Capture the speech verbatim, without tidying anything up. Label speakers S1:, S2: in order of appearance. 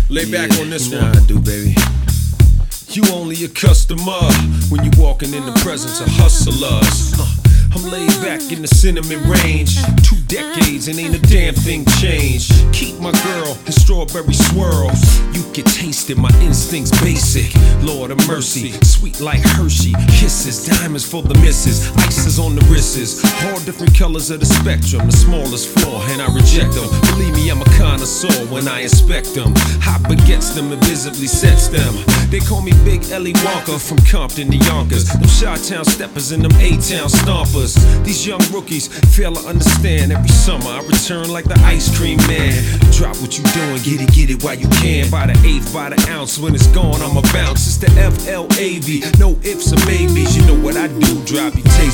S1: Lay back
S2: Yeah,
S1: on this
S2: nah,
S1: one.
S2: I do, baby.
S1: You only a customer when you walking in the presence of hustlers. Uh, I'm laid back in the cinnamon range. Two decades and ain't a damn thing changed. Keep my girl in strawberry swirls. You can taste it, my instincts basic. Lord of mercy, sweet like Hershey. Kisses, diamonds for the misses. Ices on the wrists. All different colors of the spectrum. The smallest flaw and I reject them. Believe me, I'm a connoisseur when I inspect them. Hot begets them and visibly sets them. They call me Big Ellie Walker from Compton to Yonkers. Them Chi-Town steppers and them A-Town stompers. These young rookies fail to understand. Every summer I return like the ice cream man. Drop what you doing, get it, get it while you can. By the eighth, by the ounce, when it's gone I'ma bounce. It's the F L A V, no ifs or maybes. You know what I do, drop your taste